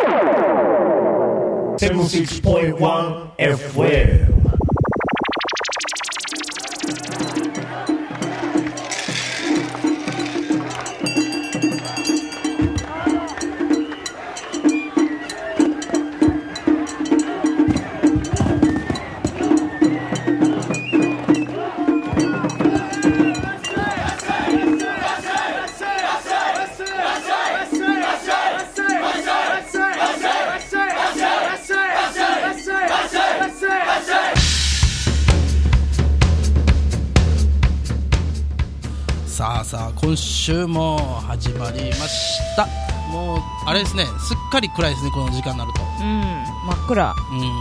76.1 FM。 さあ今週も始まりました。もうあれですね、すっかり暗いですね、この時間になると。 真っ暗。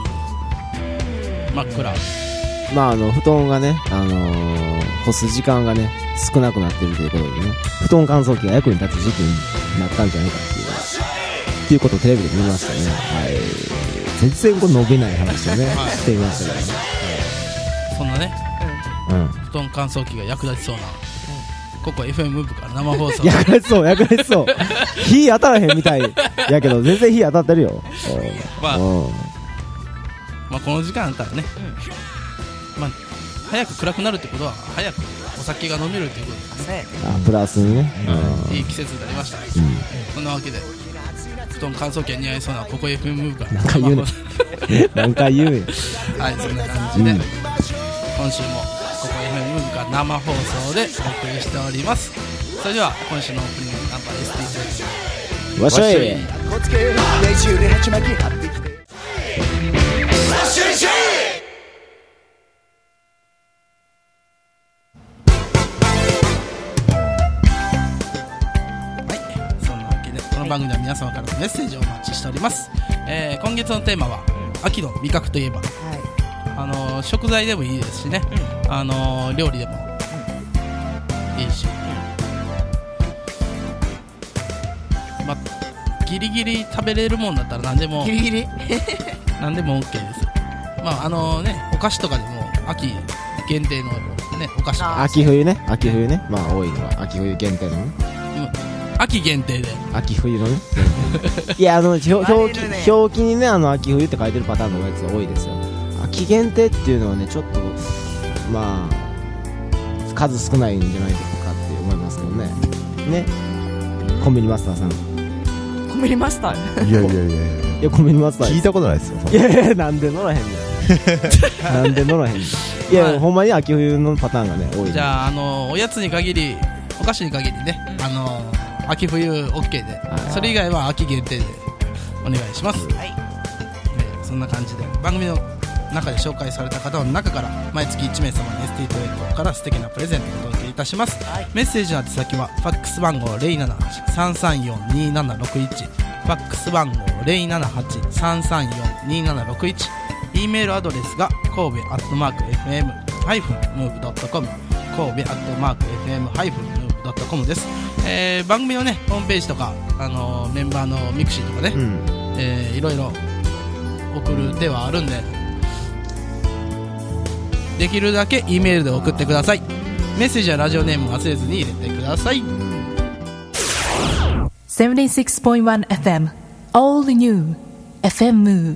真っ暗。 まあ布団がね、干す時間がね少なくなってるということでね、布団乾燥機が役に立つ時期になったんじゃないかっていうことをテレビで見ましたね。はい。全然こう伸びない話をね、してみましたけどね。 そんなね、布団乾燥機が役立ちそうな。ここ FM ムーブから生放送役立ちそう火当たらへんみたいやけど全然火当たってるよ。 まあこの時間だったらね、早く暗くなるってことは早くお酒が飲めるっていうことですね。 プラスにね、 いい季節になりました。そんなわけで布団乾燥機が似合いそうなここ FM ムーブから何回言うね何回言うねはい、そんな感じで、今週もここ FM ムーブから生放送でお送りしております。それでは今週のオープニングナンバー ST わっしょい。 そんなわけでこの番組では皆様からのメッセージをお待ちしております。今月のテーマは秋の味覚といえば、食材でもいいですしね、料理でもいいし、ギリギリ食べれるもんだったら何でもギリギリ何でも OK です。お菓子とかでも秋限定のね、お菓子とか秋冬ね、まあ多いのは秋冬限定のね、 秋限定で秋冬のねいや表記にね秋冬って書いてるパターンのやつが多いですよ。秋限定っていうのはねちょっとまあ数少ないんじゃないかって思いますけどね。コンビニマスターさん。 コンビニマスターいやコンビニマスター聞いたことないですよ。 いやなんで乗らへんねんなんで乗らへんねん。いや、ほんまに秋冬のパターンがね多い。 じゃあおやつに限り、お菓子に限りね、秋冬 OK で、それ以外は秋限定でお願いします。そんな感じで番組の中で紹介された方の中から毎月1名様に ST トレードから素敵なプレゼントをお届けいたします。メッセージの宛先はファックス番号 078-334-2761、ファックス番号 078-334-2761、E メールアドレスが神戸@fm-move.com、 神戸@fm-move.com です。番組のねホームページとか、メンバーのミクシーとかね、いろいろ送る手はあるんで、できるだけ E メールで送ってください。メッセージやラジオネーム忘れずに入れてください。 76.1 FM All New FM Move。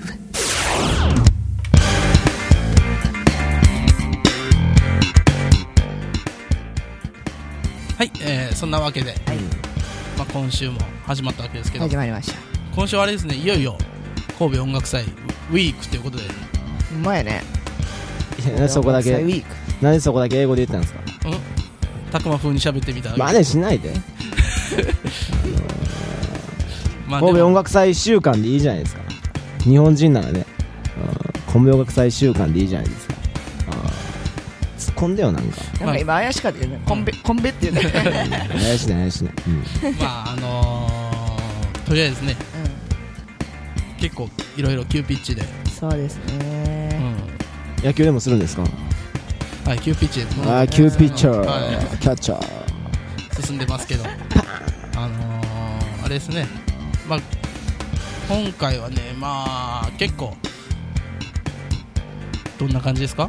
はい、そんなわけで、今週も始まったわけですけど、 始まりました。 今週はあれですね、いよいよ神戸音楽祭ウィークということで、 うまいね。 なんでそこだけ英語で言ったんですか。 たくま風に喋ってみた。 真似しないで神戸音楽祭1週間でいいじゃないですか。日本人ならね、神戸音楽祭1週間でいいじゃないですか。突っ込んでよなんか今怪しかったよね。コンベっていうね怪しいね、 とりあえずね、結構いろいろ急ピッチで。 そうですね、 野球でもするんですか。 はい、急ピッチで急ピッチャー、キャッチャー進んでますけど、あれですね、今回はね、結構どんな感じですか。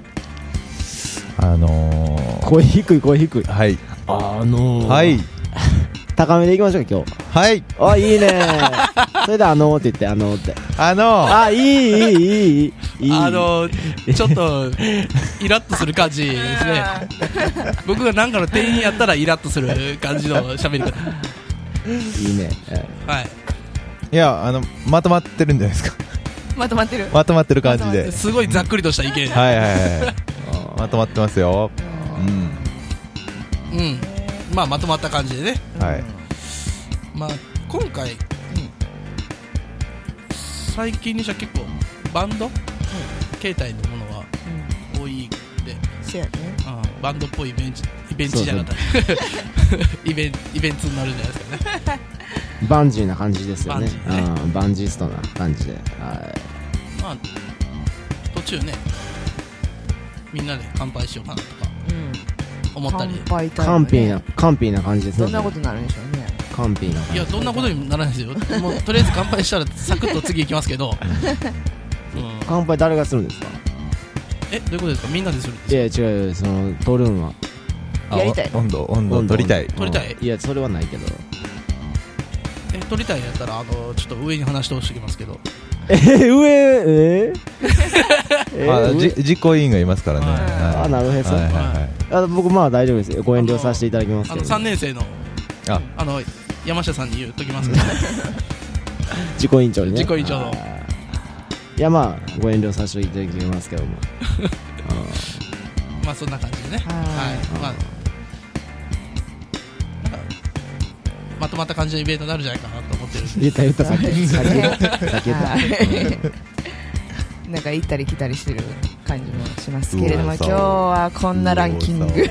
声低いはい、 はい高めでいきましょう今日。 はい、 いいねそれでって言ってっていいちょっとイラッとする感じですね。僕がなんかの店員やったらイラッとする感じの喋り方。 いいね。 はい。 いやまとまってるんじゃないですか。 まとまってる。 まとまってる感じで。 すごいざっくりとした意見。 はいはいはい。まとまってますよ。 うん。まあまとまった感じでね。 はい。 まあ今回最近にしては結構バンド形態のものは多いで、 そうやね。 バンドっぽいイベントじゃなかったイベントになるんじゃないですかね。 バンジーな感じですよね。バンジーストな感じで。 まあ途中ねみんなで乾杯しようかなとか思ったり。 カンピーな感じですね。 どんなことになるんでしょうね。 カンピーな感じ。 いやどんなことにもならないですよ。もうとりあえず乾杯したらサクッと次行きますけど。 乾杯誰がするんですか。 どういうことですか。みんなでするんですか。 いや違う、そのトルンはやりたい。 温度取りたい。 いやそれはないけど。 取りたいやったらちょっと上に話してほしいますけど。 実行委員がいますからね。 なるほど。僕まあ大丈夫ですよ。ご遠慮させていただきますけど。 3年生の山下さんに言っときますけど。 自己委員長にね。 自己委員長の。 いやまあご遠慮させていただきますけども。 まあそんな感じでね。はい。まあまとまった感じのイベントになるんじゃないかなと思ってるんで。 言ったさっき言ったなんか行ったり来たりしてる感じもしますけれども、今日はこんなランキング行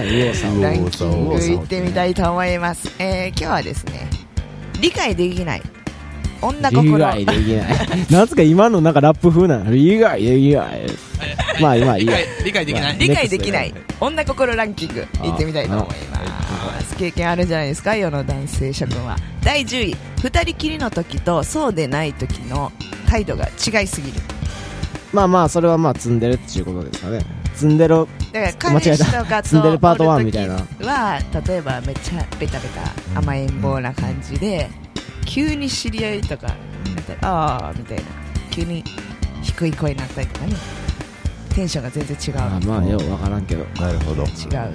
ってみたいと思います。今日はですね、理解できない女心。 理解できないなんつか今のなんかラップ風な理解できないまあ今いいや。 理解できない女心ランキング行ってみたいと思います。経験あるんじゃないですか、世の男性諸君は。第10位、二人きりの時とそうでない時の態度が違いすぎる。 まあそれはまあ積んでるっていうことですかね。積んでる。 だから彼氏とかと積んでるパート1みたいなは例えばめっちゃベタベタ甘えん坊な感じで、急に知り合いとかあーみたいな急に低い声になったりとかね、テンションが全然違う。 まあよう分からんけど。 なるほど。 違う。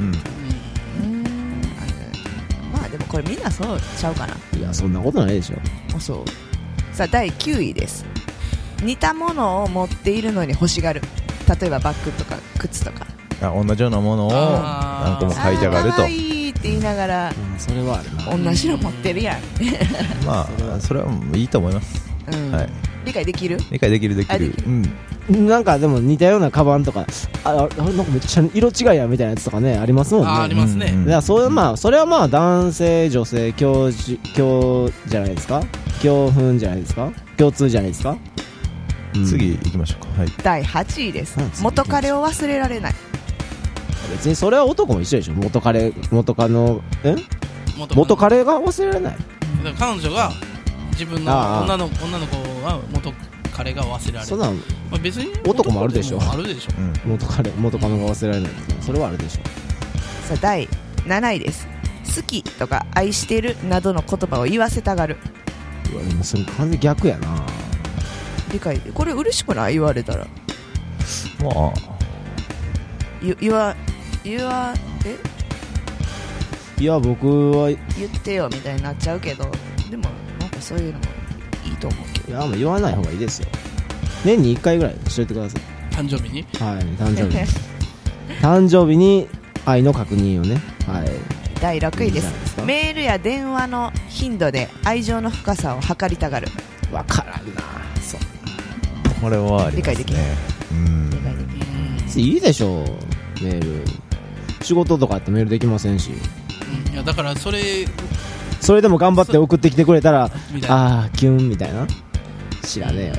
まあでもこれみんなそうちゃうかな。 いやそんなことないでしょ。 そう。さあ第9位です。似たものを持っているのに欲しがる。例えばバッグとか靴とか。 同じようなものを何個も買いたがると。 可愛いって言いながら、 それはあるな。同じの持ってるやん。 まあそれはいいと思います。はい。 理解できる？ 理解できる。 なんかでも似たようなカバンとかなんかめっちゃ色違いやみたいなやつとかねありますもんね。 ありますね。 だからそれはまあ男性女性共じゃないですか。共奮じゃないですか。共通じゃないですか。 次行きましょうか。はい。 第8位です。元彼を忘れられない。 別にそれは男も一緒でしょ。元彼が忘れられない。 だから彼女が自分の女の子は元彼が忘れられない。そんな別に男もあるでしょ。 あるでしょ。 元カノが忘れられない。それはあるでしょ。 さあ第7位です。好きとか愛してるなどの言葉を言わせたがる。 いやでもそれ完全に逆やな。 理解でこれ嬉しくない？言われたらまあいや僕は言ってよみたいになっちゃうけど、でもなんかそういうのもいいと思うけど。 いやもう言わない方がいいですよ。年に1回ぐらいしといてください。 誕生日に。 はい、誕生日に愛の確認をね。はい。 第6位です。メールや電話の頻度で愛情の深さを測りたがる。 わからんな。そう。 これはありますね。 理解できない。 いいでしょう。メール。仕事とかってメールできませんし。 いやだからそれでも頑張って送ってきてくれたらキュンみたいな。知らねえよ。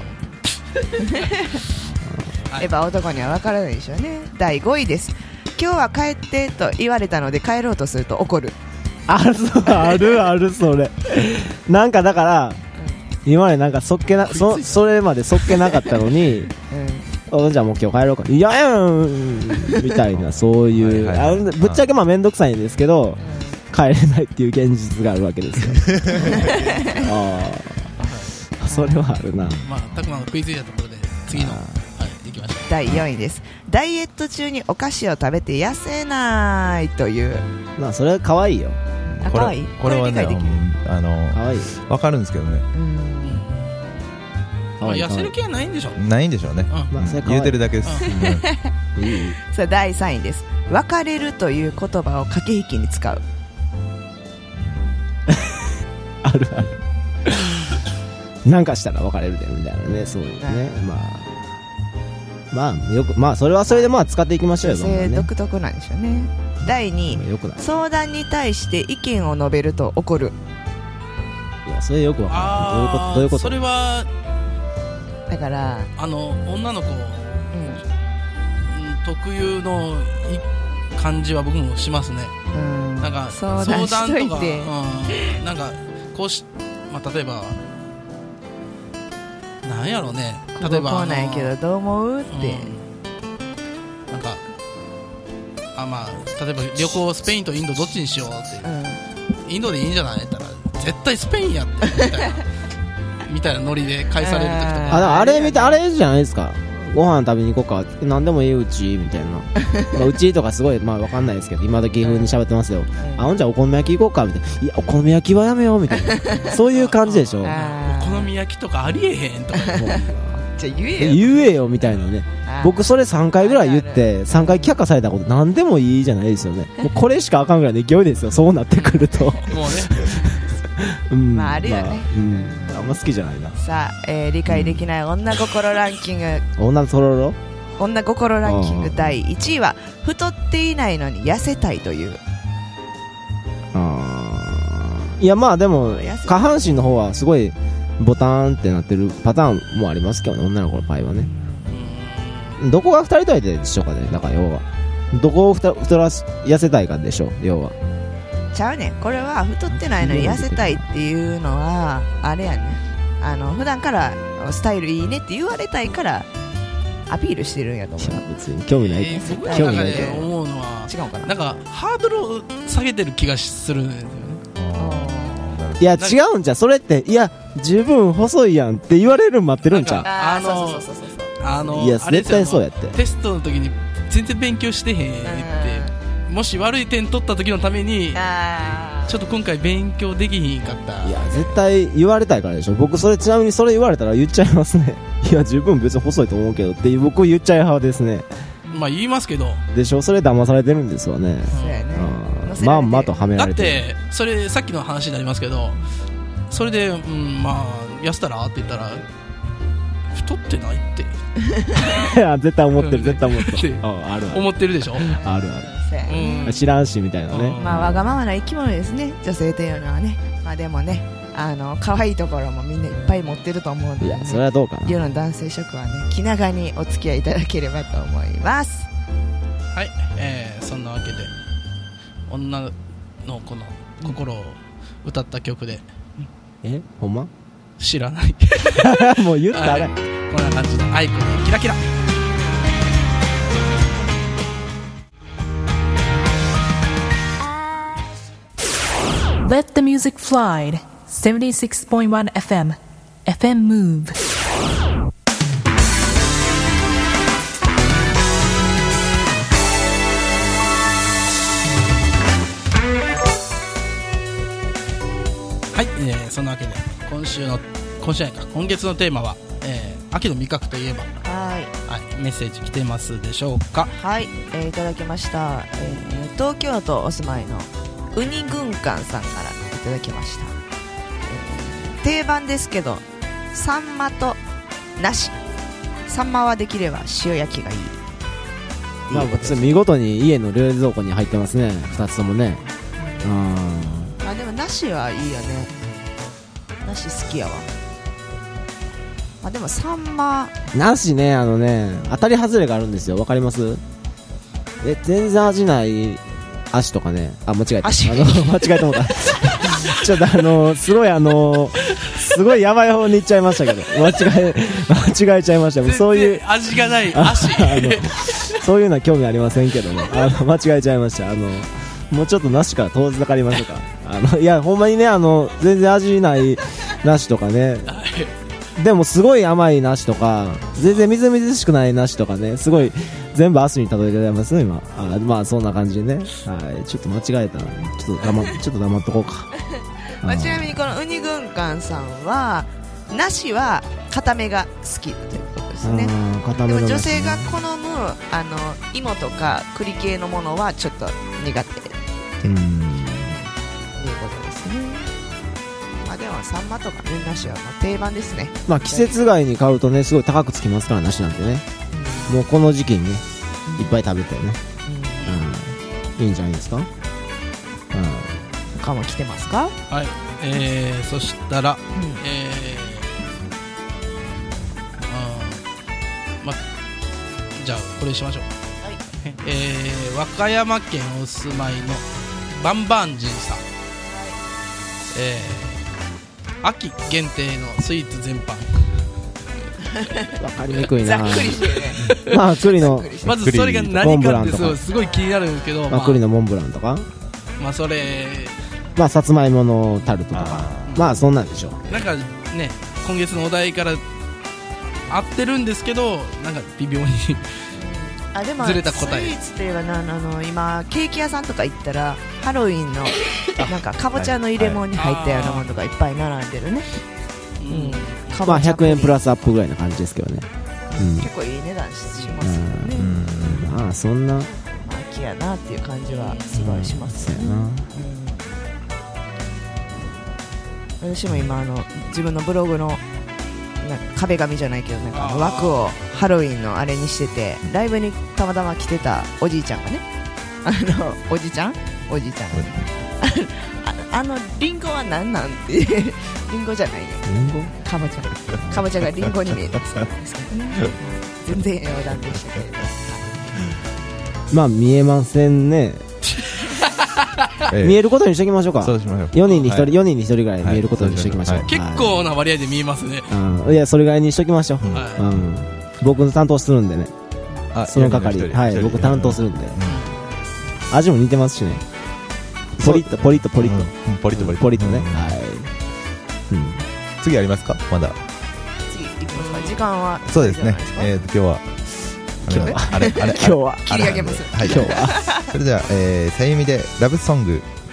やっぱ男には分からないでしょうね。第5位です。今日は帰ってと言われたので帰ろうとすると怒る。 あるそれ。なんかだから、今までなんかそれまでそっけなかったのに、じゃあもう今日帰ろうか。いやみたいな、そういうぶっちゃけまあめんどくさいんですけど、帰れないっていう現実があるわけですよ。 それはあるな。 まあたくまが食いついたところで次の、はい、行きましょう。 第4位です。ダイエット中にお菓子を食べて痩せないという。 まあそれは可愛いよ。 あ、可愛い。 これはね、 理解できる。 可愛い。 わかるんですけどね。 まあ、痩せる気はないんでしょ。 ないんでしょうね。 まあそれ言うてるだけです。 さあ第3位です。別れるという言葉を駆け引きに使う。 あるある。なんかしたら別れるでみたいなね、そういうね。まあよく、まあそれはそれでまあ使っていきましょうよ。 女性独特なんでしょうね。第2位、相談に対して意見を述べると怒る。 いやそれよくわかんない。どういうこと？ それはだから女の子、特有の感じは僕もしますね。なんか相談とか、なんかこうし、まあ、例えばなんやろうね、例えばこうなんやけどどう思うって、 なんかまあ例えば旅行スペインとインドどっちにしようって、インドでいいんじゃないって言ったら絶対スペインやってみたいなノリで返される時とか、 あれ見てあれじゃないですか。ご飯食べに行こうか、何でもいいうちみたいなまあうちとかすごいまあわかんないですけど今時風に喋ってますよ。ほんじゃお好み焼き行こうかみたいな。いやお好み焼きはやめようみたいなそういう感じでしょ。お好み焼きとかありえへんとかじゃあ言えよみたいなね。僕それ3回ぐらい言って3回却下されたこと何でもいいじゃないですよね。もうこれしかあかんぐらいの勢いですよ、そうなってくるともうねまああるよね、 あんま好きじゃないな。 さあ、理解できない女心ランキング、 女心ランキング第1位は太っていないのに痩せたいという。いやまあでも下半身の方はすごいボタンってなってるパターンもありますけどね、女の子の場合はね。どこが太りたいでしょうかね。だから要はどこを太ら痩せたいかでしょう。要はちゃうねん。これは太ってないのに痩せたいっていうのはあれやねん。普段からスタイルいいねって言われたいからアピールしてるんやと思う。 別に興味ない。 僕の中で思うのは違うかな。 なんかハードルを下げてる気がするんですよね。 いや違うんじゃ、それっていや十分細いやんって言われる待ってるんちゃう。いや絶対そうやって。 テストの時に全然勉強してへんって、もし悪い点取った時のためにちょっと今回勉強できひんかった。 いや絶対言われたいからでしょ。僕それちなみにそれ言われたら言っちゃいますね。いや十分別に細いと思うけどって僕言っちゃい派ですね。 まあ言いますけどでしょ。それ騙されてるんですわね。 そうやね。 まんまとはめられてる。 だってそれさっきの話になりますけど、それで、まあ痩せたらって言ったら太ってないっていや絶対思ってる、絶対思ってるある思ってるでしょ。 あるある、知らんしみたいなね。 まあわがままな生き物ですね、女性というのはね。まあでもね、可愛いところもみんないっぱい持ってると思うんで、 いやそれはどうかな。 世の男性諸君はね、気長にお付き合いいただければと思います。 はい、そんなわけで女の子の心を歌った曲で、 ほんま知らないもう言ったら、 こんな感じでアイコンキラキラ。 Let the music fly. 76.1 FM. FM Move. はい、そんなわけで今月のテーマは、秋の味覚といえば、はい、メッセージ来てますでしょうか。 はい、いただきました、東京都お住まいのウニ軍艦さんからいただきました。定番ですけどサンマとなし。サンマはできれば塩焼きがいい。 まあ見事に家の冷蔵庫に入ってますね、2つともね。 まあでもなしはいいよね。なし好きやわ。まあでもサンマなしね、当たり外れがあるんですよ。わかります？全然味ない足とかね。間違えた。間違えてもうたちょっとすごいやばい方に行っちゃいましたけど、間違えちゃいました。そういう味がない足そういうのは興味ありませんけどね。間違えちゃいました。もうちょっとなしから遠ざかりましょうか。いやほんまにね、全然味ないなしとかね、 でもすごい甘い梨とか全然みずみずしくない梨とかね、すごい全部アスに例えてますね今。まあそんな感じでね、はい、ちょっと間違えたな。ちょっと黙っとこうか。 まあ、ちなみにこのウニ軍艦さんは梨は固めが好きということですね。でも女性が好む芋とか栗系のものはちょっと苦手っていうことですね。まあでもサンマとかね、梨はもう定番ですね。 まあ季節外に買うとねすごい高くつきますから、梨なんてね、もうこの時期にねいっぱい食べてね、いいんじゃないですか。 他も来てますか。 はい、そしたら、じゃあこれしましょう。和歌山県お住まいのバンバンジンさん、秋限定のスイーツ全般。 わかりにくいな。 ざっくりしてるね。 まあ栗のまずそれが何かってすごい気になるけど、 まあ栗のモンブランとか、 まあそれ、 まあさつまいものタルトとか、まあそんなんでしょう。 なんかね、今月のお題から合ってるんですけど、なんか微妙にでもずれた答え。 スイーツといえば今ケーキ屋さんとか行ったらハロウィンのなんかかぼちゃの入れ物に入ったようなものとかいっぱい並んでるね。 まあ100円プラスアップぐらいな感じですけどね。 結構いい値段しますよね。 まあそんな秋やなっていう感じはすごいしますよね。私も今自分のブログのなんか壁紙じゃないけどなんか枠をハロウィンのあれにしてて、ライブにたまたま来てたおじいちゃんがね、おじいちゃんリンゴは何なんてリンゴじゃないよ、かぼちゃがリンゴに見えたんですけどね。全然余談でしたけれど、 まあ見えませんね。見えることにしておきましょうか。 そうしましょう。 4人に1人ぐらい見えることにしておきましょう。 結構な割合で見えますね。 いやそれぐらいにしておきましょう。僕の担当するんでね、その係、はい、僕担当するんで。味も似てますしね。ポリッとね。 次ありますか。まだ次行きますか。時間はそうですね。今日は今日は切り上げます。 はい、今日はそれではさゆみでラブソング